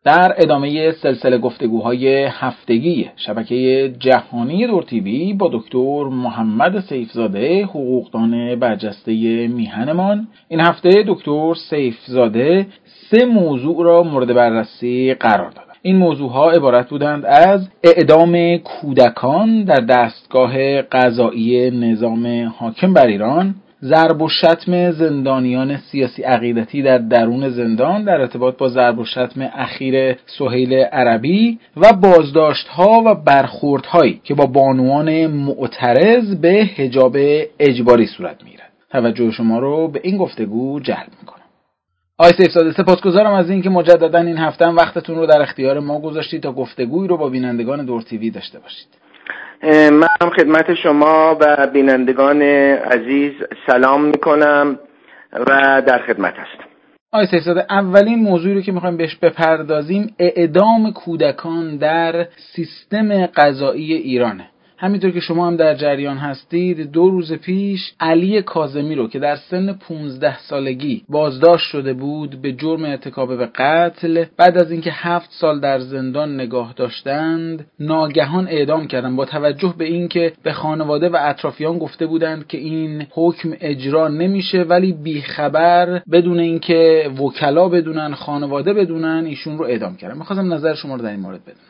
در ادامه سلسله گفتگوهای هفتگی شبکه جهانی دور تیوی با دکتر محمد سیفزاده، حقوقدان برجسته میهنمان، این هفته دکتر سیفزاده 3 موضوع را مورد بررسی قرار دادند. این موضوعها عبارت بودند از اعدام کودکان در دستگاه قضایی نظام حاکم بر ایران، ضرب و شتم زندانیان سیاسی عقیدتی در درون زندان در ارتباط با ضرب و شتم اخیر سهیل عربی و بازداشت‌ها و برخوردهایی که با بانوان معترض به حجاب اجباری صورت می‌گیرد. توجه شما رو به این گفتگو جلب می‌کنم. آقای سیفزاده، سپاسگزارم از اینکه مجددا این هفته هم وقتتون رو در اختیار ما گذاشتید تا گفتگویی رو با بینندگان دور تیوی داشته باشید. من هم خدمت شما و بینندگان عزیز سلام میکنم و در خدمت هستم. آقای سیفزاده، اولین موضوعی رو که میخوایم بهش بپردازیم اعدام کودکان در سیستم قضایی ایرانه. همینطور که شما هم در جریان هستید، 2 روز پیش علی کاظمی رو که در سن 15 سالگی بازداشت شده بود به جرم ارتکاب به قتل، بعد از اینکه 7 سال در زندان نگاه داشتند ناگهان اعدام کردن، با توجه به اینکه به خانواده و اطرافیان گفته بودند که این حکم اجرا نمیشه، ولی بیخبر بدون اینکه وکلا بدونن، خانواده بدونن، ایشون رو اعدام کردن. می‌خواستم نظر شما رو در این مورد بدونم.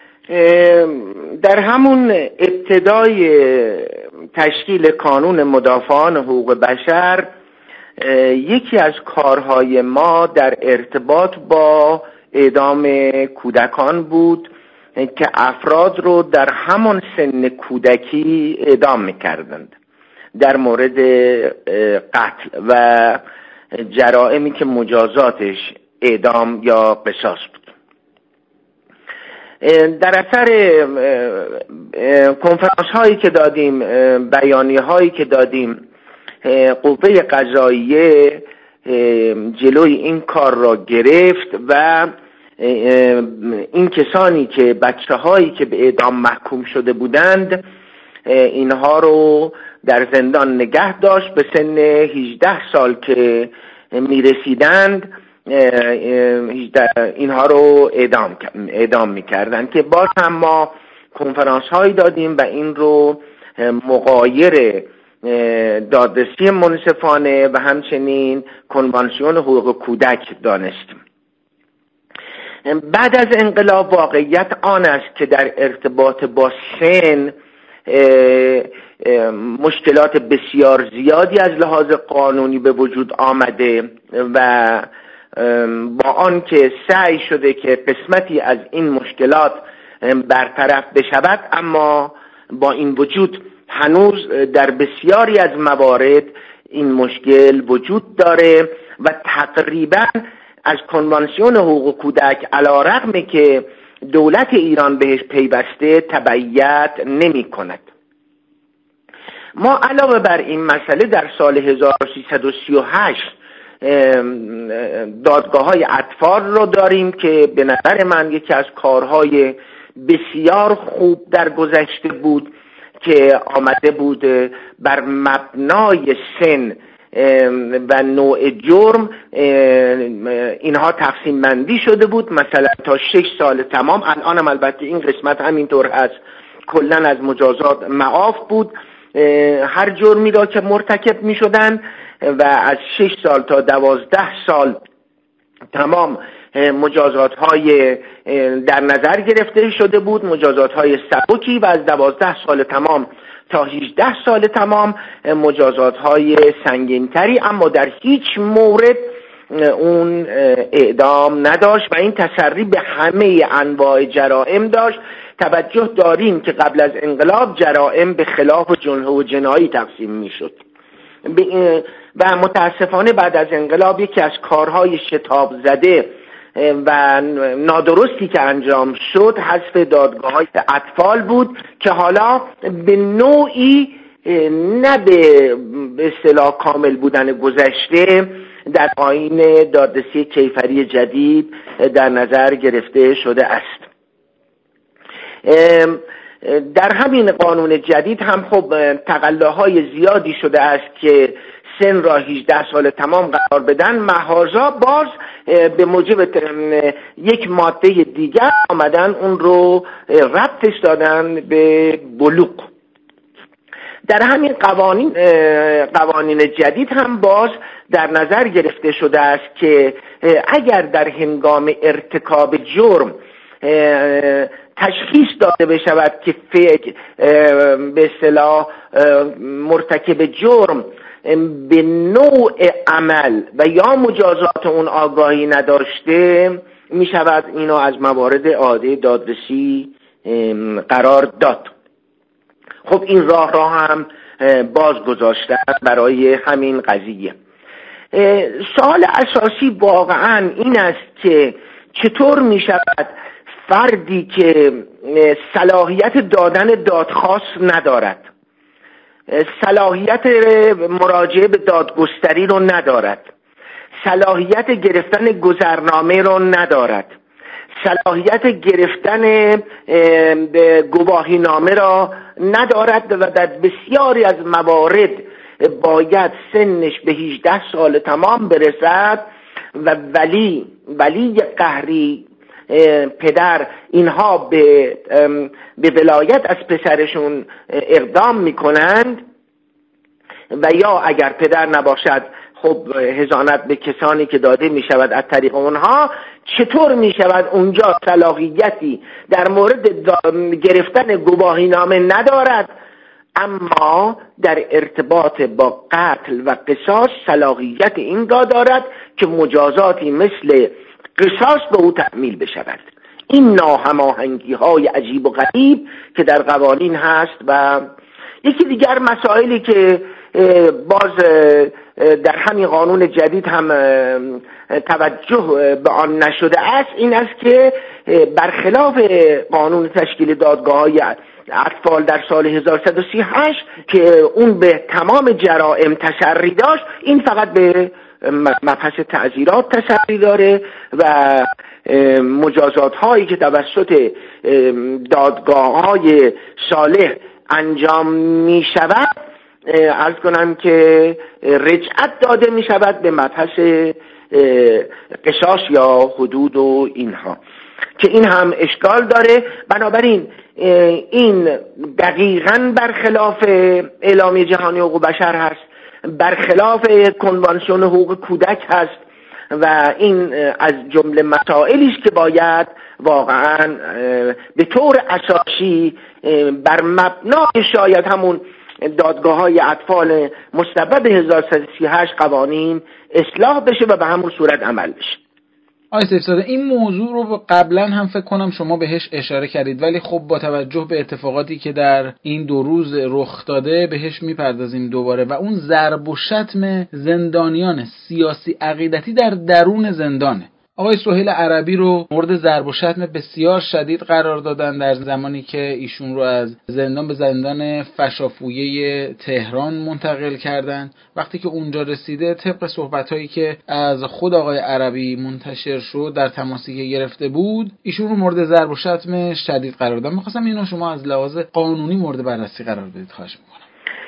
در همون ابتدای تشکیل کانون مدافعان حقوق بشر یکی از کارهای ما در ارتباط با اعدام کودکان بود که افراد رو در همان سن کودکی اعدام می‌کردند در مورد قتل و جرائمی که مجازاتش اعدام یا قصاص بود. در اثر کنفرانس هایی که دادیم، بیانیه هایی که دادیم، قوه قضاییه جلوی این کار را گرفت و این کسانی که بچه هایی که به اعدام محکوم شده بودند اینها رو در زندان نگه داشت. به سن 18 سال که میرسیدند اینها رو اعدام میکردن که باز هم ما کنفرانس هایی دادیم و این رو مغایر دادرسی منصفانه و همچنین کنوانسیون حقوق کودک دانستیم. بعد از انقلاب واقعیت آن است که در ارتباط با سن مشکلات بسیار زیادی از لحاظ قانونی به وجود آمده و با آن که سعی شده که قسمتی از این مشکلات برطرف بشود، اما با این وجود هنوز در بسیاری از موارد این مشکل وجود داره و تقریبا از کنوانسیون حقوق کودک علی رغم که دولت ایران بهش پیوسته تبعیت نمی کند. ما علاوه بر این مسئله در سال 1338 دادگاه‌های اطفال رو داریم که به نظر من یکی از کارهای بسیار خوب در گذشته بود که آمده بود بر مبنای سن و نوع جرم اینها تقسیم بندی شده بود. مثلا تا 6 سال تمام، الان هم البته این قسمت همینطور هست، کلن از مجازات معاف بود هر جرمی را که مرتکب می شدن و از 6 سال تا 12 سال تمام مجازات های در نظر گرفته شده بود، مجازات های سبکی، و از 12 سال تمام تا 18 سال تمام مجازات های سنگینتری، اما در هیچ مورد اون اعدام نداشت و این تسری به همه انواع جرائم داشت. توجه داریم که قبل از انقلاب جرائم به خلاف جنح و جنایی تقسیم می شد و متاسفانه بعد از انقلاب یکی از کارهای شتاب زده و نادرستی که انجام شد حذف دادگاه‌های اطفال بود که حالا به نوعی نه به اصطلاح کامل بودن گذشته در آیین دادرسی کیفری جدید در نظر گرفته شده است. در همین قانون جدید هم خب تقلاهای زیادی شده است که سن را 18 سال تمام قرار بدن، مهازا باز به موجب یک ماده دیگر آمدن اون رو ربطش دادن به بلوغ. در همین قوانین جدید هم باز در نظر گرفته شده است که اگر در هنگام ارتکاب جرم تشخیص داده بشود که به اصطلاح مرتکب جرم به نوع عمل و یا مجازات اون آگاهی نداشته، می شود اینو از موارد عاده دادرسی قرار داد. خب این راه هم باز گذاشتن برای همین قضیه. سوال اساسی واقعا این است که چطور می شود فردی که صلاحیت دادن دادخواست ندارد، صلاحیت مراجعه به دادگستری رو ندارد، صلاحیت گرفتن گذرنامه رو ندارد، صلاحیت گرفتن گواهی نامه را ندارد و در بسیاری از موارد باید سنش به 18 سال تمام برسد و ولی قهری پدر اینها به ولایت از پسرشون اقدام میکنند و یا اگر پدر نباشد خب حضانت به کسانی که داده میشود از طریق اونها. چطور میشود اونجا صلاحیتی در مورد گرفتن گواهی نامه ندارد اما در ارتباط با قتل و قصاص صلاحیت این را دارد که مجازاتی مثل قصاص به او تحمیل بشود؟ این ناهماهنگی های عجیب و غریب که در قوانین هست. و یکی دیگر مسائلی که باز در همین قانون جدید هم توجه به آن نشده است این است که برخلاف قانون تشکیل دادگاه‌های اطفال در سال 1138 که اون به تمام جرائم تسری داشت، این فقط به مبحث تعزیرات تسری داره و مجازات هایی که توسط دادگاه‌های صالح انجام می شود عرض کنم که رجعت داده می شود به مبحث قصاص یا حدود و اینها که این هم اشکال داره. بنابراین این دقیقاً برخلاف اعلامیه جهانی حقوق بشر هست، برخلاف کنوانسیون حقوق کودک هست و این از جمله مسائلی است که باید واقعاً به طور اساسی بر مبنای شاید همون دادگاه‌های اطفال مستبد 1138 قوانین اصلاح بشه و به همون صورت عمل بشه. آقای سیفزاده، این موضوع رو قبلا هم فکر کنم شما بهش اشاره کردید، ولی خب با توجه به اتفاقاتی که در این 2 روز رخ داده بهش میپردازیم دوباره و اون ضرب و شتم زندانیان سیاسی عقیدتی در درون زندانه. آقای سهیل عربی رو مورد ضرب و شتم بسیار شدید قرار دادن در زمانی که ایشون رو از زندان به زندان فشافویه تهران منتقل کردن. وقتی که اونجا رسیده طبق صحبت‌هایی که از خود آقای عربی منتشر شد در تماسی که گرفته بود، ایشون رو مورد ضرب و شتم شدید قرار دادن. می‌خواستم اینو شما از لحاظ قانونی مورد بررسی قرار بدید، خواهش می‌کنم.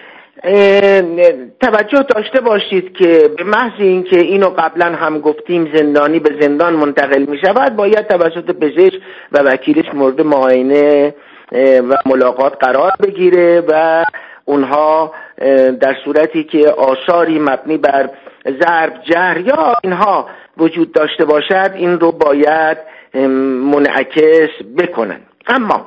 توجه داشته باشید که به محض اینکه اینو قبلا هم گفتیم زندانی به زندان منتقل می شود باید توسط پزشک و وکیلش مورد معاینه و ملاقات قرار بگیره و اونها در صورتی که آثاری مبنی بر ضرب، جرح یا اینها وجود داشته باشد این رو باید منعکس بکنن. اما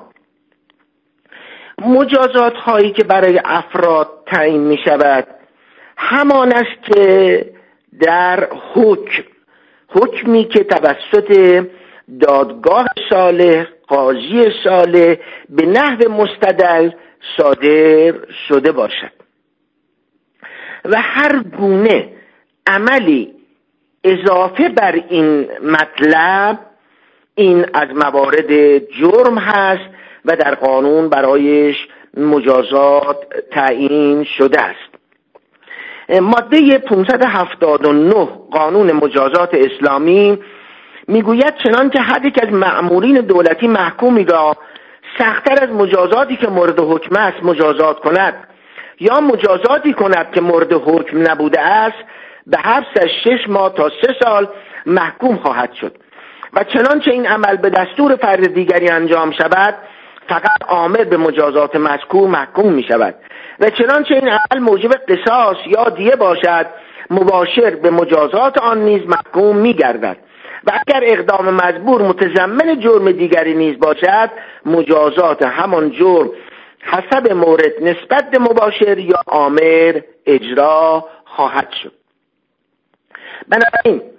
مجازات هایی که برای افراد تعیین می شود همان است که در حکمی که توسط دادگاه صالح، قاضی صالح به نحو مستدل صادر شده باشد و هر گونه عملی اضافه بر این مطلب این از موارد جرم هست و در قانون برایش مجازات تعیین شده است. ماده 579 قانون مجازات اسلامی میگوید چنانکه هر یک از مأمورین دولتی محکومی را سخت‌تر از مجازاتی که مورد حکم است مجازات کند یا مجازاتی کند که مورد حکم نبوده است، به حبس از 6 ماه تا 3 سال محکوم خواهد شد. و چنانچه این عمل به دستور فرد دیگری انجام شود، فقط آمر به مجازات مذکور محکوم می شود. و چنانچه این عمل موجب قصاص یا دیه باشد، مباشر به مجازات آن نیز محکوم می گردد. و اگر اقدام مجبور متضمن جرم دیگری نیز باشد، مجازات همان جرم حسب مورد نسبت به مباشر یا آمر اجرا خواهد شد. بنابراین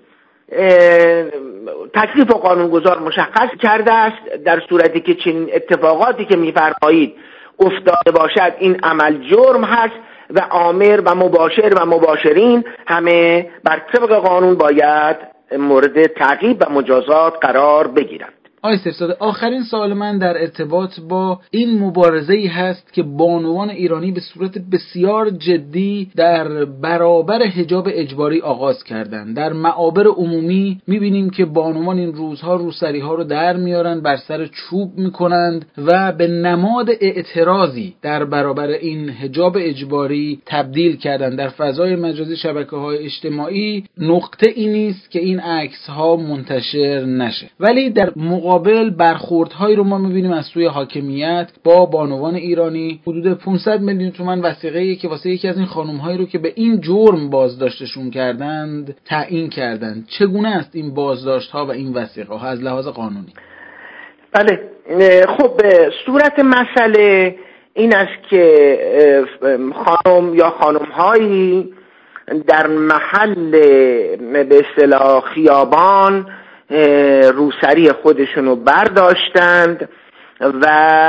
تکلیف و قانونگذار مشخص کرده است در صورتی که چنین اتفاقاتی که می‌فرمایید افتاده باشد، این عمل جرم هست و آمر و مباشر و مباشرین همه بر طبق قانون باید مورد تعقیب و مجازات قرار بگیرند. آقای سیفزاده، آخرین سوال من در ارتباط با این مبارزه‌ای هست که بانوان ایرانی به صورت بسیار جدی در برابر حجاب اجباری آغاز کردند. در معابر عمومی می‌بینیم که بانوان این روزها روسری‌ها رو در میارن، بر سر چوب می‌کنند و به نماد اعتراضی در برابر این حجاب اجباری تبدیل کردند. در فضای مجازی، شبکه‌های اجتماعی، نقطه ای نیست که این عکس‌ها منتشر نشه. ولی در مقابل برخوردهایی رو ما می‌بینیم از سوی حاکمیت با بانوان ایرانی. حدود 500 میلیون تومان وثیقه‌ای که واسه یکی از این خانم‌هایی رو که به این جرم بازداشتشون کردند تعیین کردند. چگونه است این بازداشت‌ها و این وثیقه‌ها از لحاظ قانونی؟ بله، خب صورت مسئله این است که خانم یا خانم‌هایی در محل به اصطلاح خیابان روسری خودشونو برداشتند و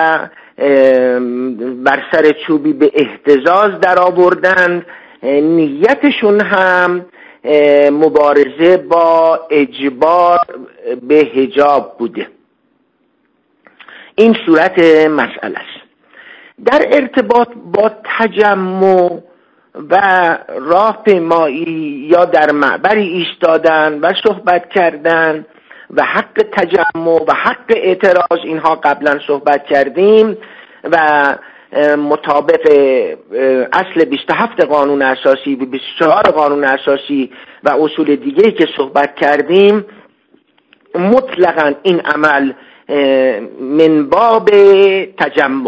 بر سر چوبی به اهتزاز در آوردند. نیتشون هم مبارزه با اجبار به حجاب بوده. این صورت مسئله است. در ارتباط با تجمع و راهپیمایی یا در معبری ایستادن و صحبت کردن و حق تجمع و حق اعتراض، اینها قبلا صحبت کردیم و مطابق اصل 27 قانون اساسی و 24 قانون اساسی و اصول دیگه‌ای که صحبت کردیم، مطلقاً این عمل من باب تجمع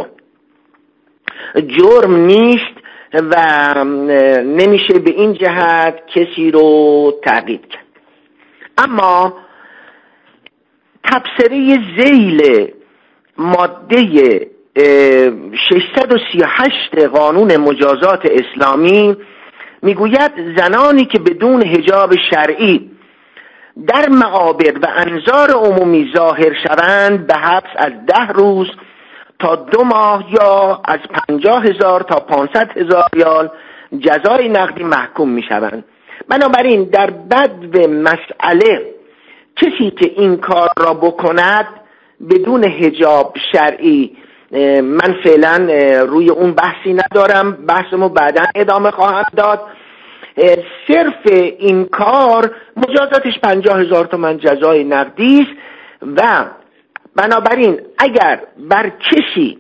جرم نیست و نمیشه به این جهت کسی رو تعقیب کرد. اما تبصره ذیل ماده 638 قانون مجازات اسلامی میگوید زنانی که بدون حجاب شرعی در معابر و انظار عمومی ظاهر شوند به حبس از 10 روز تا 2 ماه یا از 50,000 تا 500,000 ریال جزای نقدی محکوم می شوند. بنابراین در بدو مسئله کسی که این کار را بکند بدون حجاب شرعی، من فعلا روی اون بحثی ندارم، بحثمو بعدا ادامه خواهم داد، صرف این کار مجازاتش 50,000 تومان جزای نقدی است و بنابراین اگر بر کسی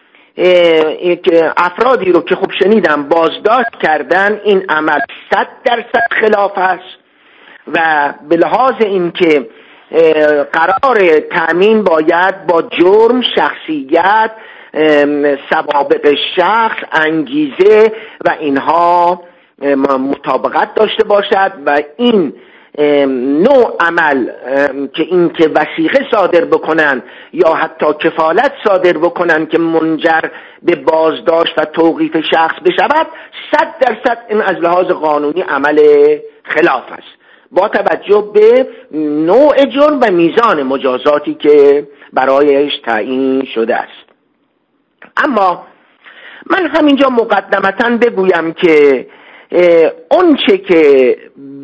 افرادی رو که خب شنیدم بازداشت کردن، این عمل 100% خلاف است و به لحاظ این که قرار تأمین باید با جرم، شخصیت، سوابق شخص، انگیزه و اینها مطابقت داشته باشد و این نوع عمل که این که وثیقه صادر بکنن یا حتی کفالت صادر بکنن که منجر به بازداشت و توقیف شخص بشود، 100% این از لحاظ قانونی عمل خلاف است با توجه به نوع جرم و میزان مجازاتی که برایش تعیین شده است. اما من همینجا مقدمتاً بگویم که اون چه که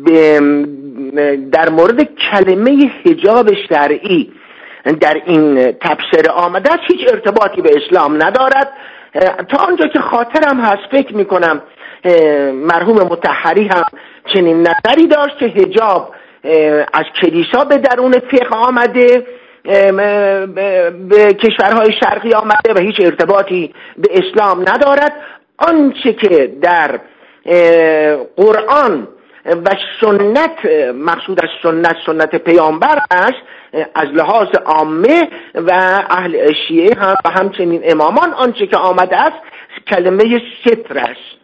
در مورد کلمه حجاب شرعی در این تبصره آمده است هیچ ارتباطی به اسلام ندارد. تا آنجا که خاطرم هست فکر میکنم مرحوم مطهری هم چنین نظری داشت که حجاب از کلیسا به درون فقه آمده، به کشورهای شرقی آمده و هیچ ارتباطی به اسلام ندارد. آنچه که در قرآن و سنت، مقصود از سنت پیامبر است، از لحاظ عامه و اهل شیعه هم و همچنین امامان آنچه که آمده است کلمه ستر است،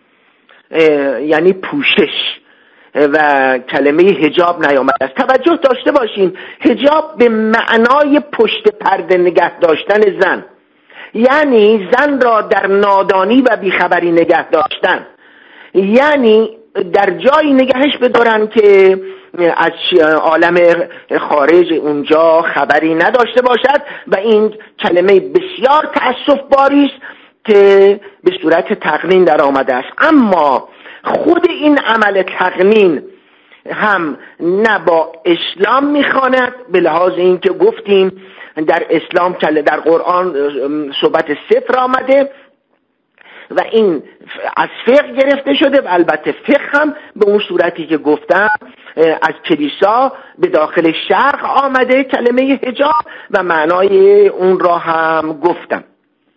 یعنی پوشش، و کلمه حجاب نیامده است. توجه داشته باشیم حجاب به معنای پشت پرده نگه داشتن زن، یعنی زن را در نادانی و بیخبری نگه داشتن، یعنی در جایی نگهش بدارن که از عالم خارج اونجا خبری نداشته باشد، و این کلمه بسیار تأسف باری است که به صورت تقنین در آمده است. اما خود این عمل تقنین هم نه با اسلام میخواند، به لحاظ این که گفتیم در اسلام در قرآن صحبت ستر آمده و این از فقه گرفته شده، و البته فقه هم به اون صورتی که گفتم از کلیسا به داخل شرق آمده کلمه حجاب و معنای اون را هم گفتم.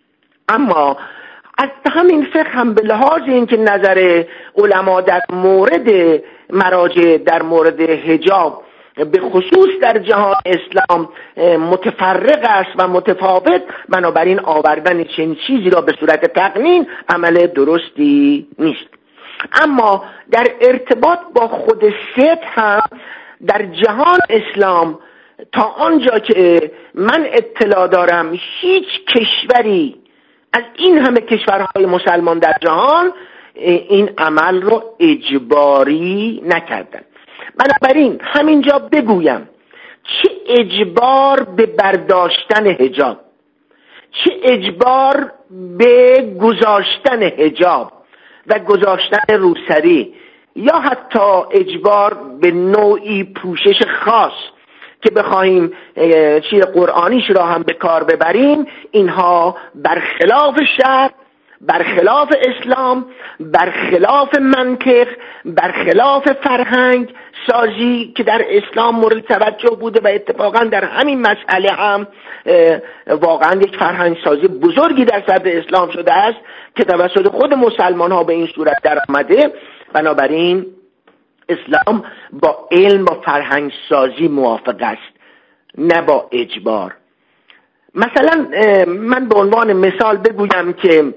اما از همین فقه هم به لحاظ اینکه نظر علما در مورد مراجع در مورد حجاب به خصوص در جهان اسلام متفرق است و متفاوت، بنابراین آوردن چنین چیزی را به صورت تقنین عمل درستی نیست. اما در ارتباط با خود ستر هم در جهان اسلام تا آنجا که من اطلاع دارم هیچ کشوری از این همه کشورهای مسلمان در جهان این عمل رو اجباری نکردن. بنابراین همینجا بگویم چه اجبار به برداشتن حجاب، چه اجبار به گذاشتن حجاب و گذاشتن روسری، یا حتی اجبار به نوعی پوشش خاص که بخواهیم چیز قرآنیش را هم به کار ببریم، اینها برخلاف شرع، برخلاف اسلام، برخلاف منطق، برخلاف فرهنگ سازی که در اسلام مورد توجه بوده و اتفاقا در همین مسئله هم واقعا یک فرهنگ سازی بزرگی در صدر اسلام شده است که توسط خود مسلمان ها به این صورت در آمده. بنابراین اسلام با علم و فرهنگ سازی موافق است، نه با اجبار. مثلا من به عنوان مثال بگویم که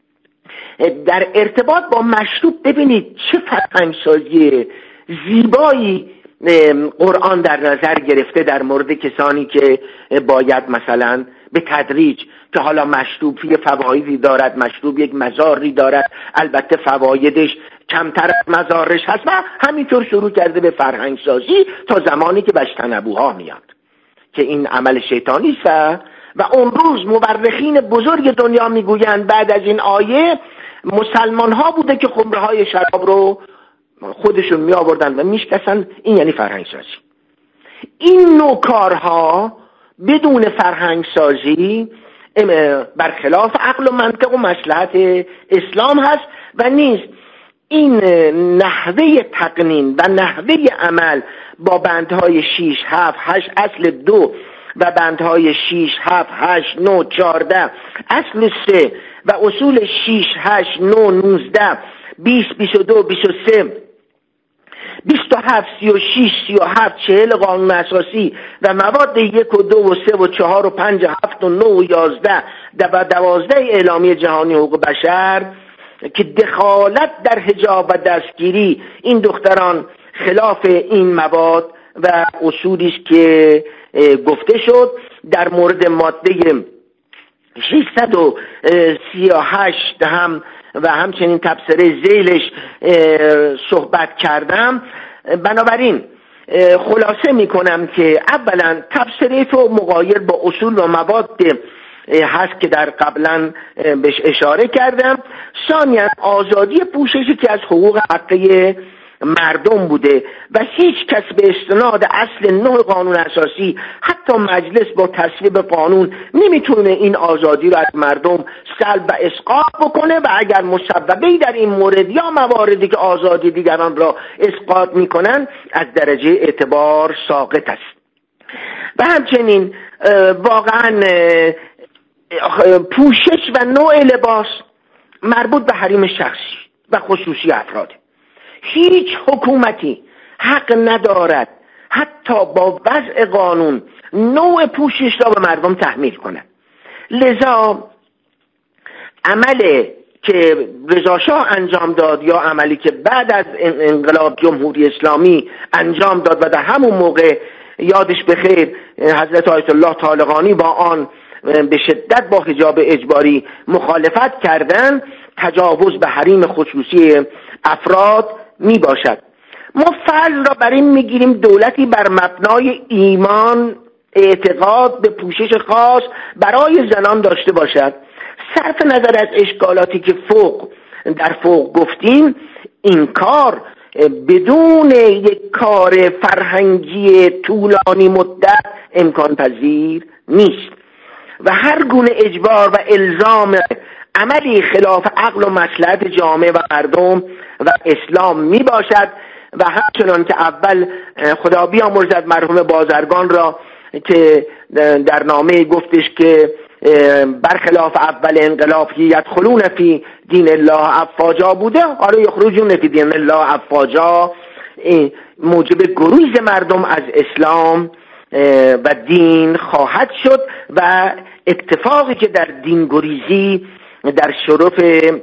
در ارتباط با مشروب ببینید چه فرهنگ سازی زیبایی قرآن در نظر گرفته در مورد کسانی که باید مثلا به تدریج، که حالا مشروب یه فوایدی دارد، مشروب یک مضاری دارد، البته فوایدش کمتر از مضارش هست، و همینطور شروع کرده به فرهنگ سازی تا زمانی که بجتنبوها میاد که این عمل شیطانی است. و اون روز مورخین بزرگ دنیا میگویند بعد از این آیه مسلمان ها بوده که خمره های شراب رو خودشون می آوردن و میشکستن. این یعنی فرهنگ سازی. این نوع کارها بدون فرهنگ سازی برخلاف عقل و منطق و مصلحت اسلام هست و نیست. این نحوه تقنین و نحوه عمل با بندهای 6 7 8 اصل 2 و بندهای 6 7 8 9 14 اصل 3 و اصول 6 8 9 19 20 22 23 27 36 37 40 قانون اساسی و مواد 1 و 2 و 3 و 4 و 5 و 7 و 9 و 11 و 12 اعلامیه جهانی حقوق بشر که دخالت در حجاب و دستگیری این دختران خلاف این مواد و اصولی است که گفته شد. در مورد ماده 638 هم و همچنین تبصره ذیلش صحبت کردم. بنابراین خلاصه میکنم که اولا تبصره تو مغایر با اصول و مواد هست که در قبلا بهش اشاره کردم. ثانیا آزادی پوششی که از حقوق حقیقی مردم بوده و هیچ کس به استناد اصل 9 قانون اساسی حتی مجلس با تصویب قانون نمیتونه این آزادی رو از مردم سلب و اسقاط بکنه و اگر مسببه‌ای در این مورد یا مواردی که آزادی دیگران را اسقاط میکنن از درجه اعتبار ساقط است. و همچنین واقعا پوشش و نوع لباس مربوط به حریم شخصی و خصوصی افراد. هیچ حکومتی حق ندارد حتی با وضع قانون نوع پوشش را به مردم تحمیل کند. لذا عمل که رضا شاه انجام داد یا عملی که بعد از انقلاب جمهوری اسلامی انجام داد و در همون موقع یادش بخیر حضرت آیت الله طالقانی با آن به شدت با حجاب اجباری مخالفت کردند، تجاوز به حریم خصوصی افراد می باشد. ما فرض را بر این میگیریم دولتی بر مبنای ایمان اعتقاد به پوشش خاص برای زنان داشته باشد، صرف نظر از اشکالاتی که در فوق گفتیم، این کار بدون یک کار فرهنگی طولانی مدت امکان پذیر نیست و هر گونه اجبار و الزام عملی خلاف عقل و مصلحت جامعه و مردم و اسلام می باشد و همچنان که اول خدا بیامرزد مرحوم بازرگان را که در نامه گفتش که برخلاف اول انقلاب یدخلون فی دین الله افواجا بوده، حالا یخرجون فی دین الله افواجا موجب گریز مردم از اسلام و دین خواهد شد و اتفاقی که در دین گریزی در شرف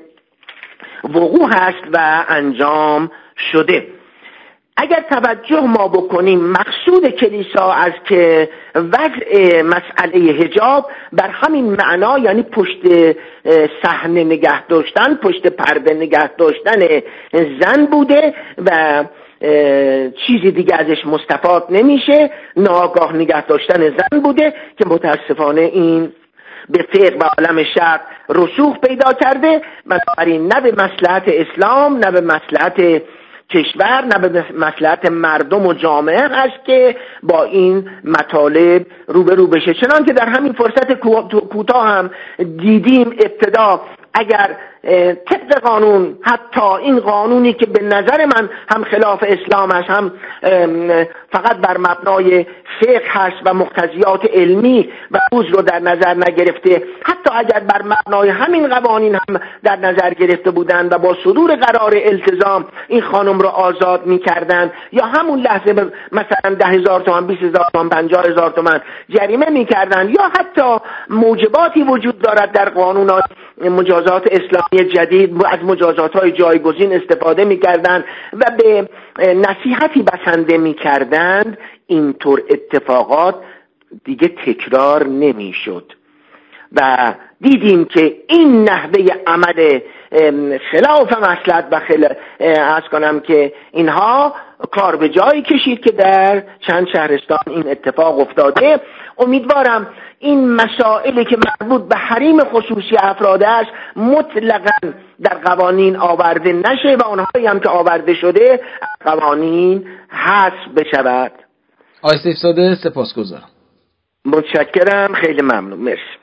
وقوع هست و انجام شده. اگر توجه ما بکنیم مقصود کلیسا از که وضع مسئله حجاب بر همین معنا، یعنی پشت صحنه نگه داشتن، پشت پرده نگه داشتن زن بوده و چیزی دیگه ازش مستفاد نمیشه، ناآگاه نگه داشتن زن بوده که متاسفانه این به فقه و عالم شرق رسوخ پیدا کرده و بنابراین نه به مصلحت اسلام، نه به مصلحت کشور، نه به مصلحت مردم و جامعه هست که با این مطالب روبرو بشه. چنان که در همین فرصت کوتاه هم دیدیم ابتدا اگر طبق قانون، حتی این قانونی که به نظر من هم خلاف اسلام است هم فقط بر مبنای فقه هست و مقتضیات علمی و روز رو در نظر نگرفته، حتی اگر بر مبنای همین قوانین هم در نظر گرفته بودند و با صدور قرار التزام این خانم رو آزاد می‌کردند یا همون لحظه مثلا 10,000 تومان، 20,000 تومان، 50,000 تومان جریمه می‌کردند یا حتی موجباتی وجود دارد در قانونات مجازات اسلامی جدید از مجازات‌های جایگزین استفاده می‌کردند و به نصیحتی بسنده می‌کردند، اینطور اتفاقات دیگه تکرار نمی‌شد و دیدیم که این نحوه عمل خلاف مصلحت و عرض کنم که اینها کار به جایی کشید که در چند شهرستان این اتفاق افتاده. امیدوارم این مسائلی که مربوط به حریم خصوصی افراد است مطلقاً در قوانین آورده نشه و اونهایی هم که آورده شده قوانین حذف بشود. آقای سیفزاده سپاسگزارم. متشکرم، خیلی ممنون، مرسی.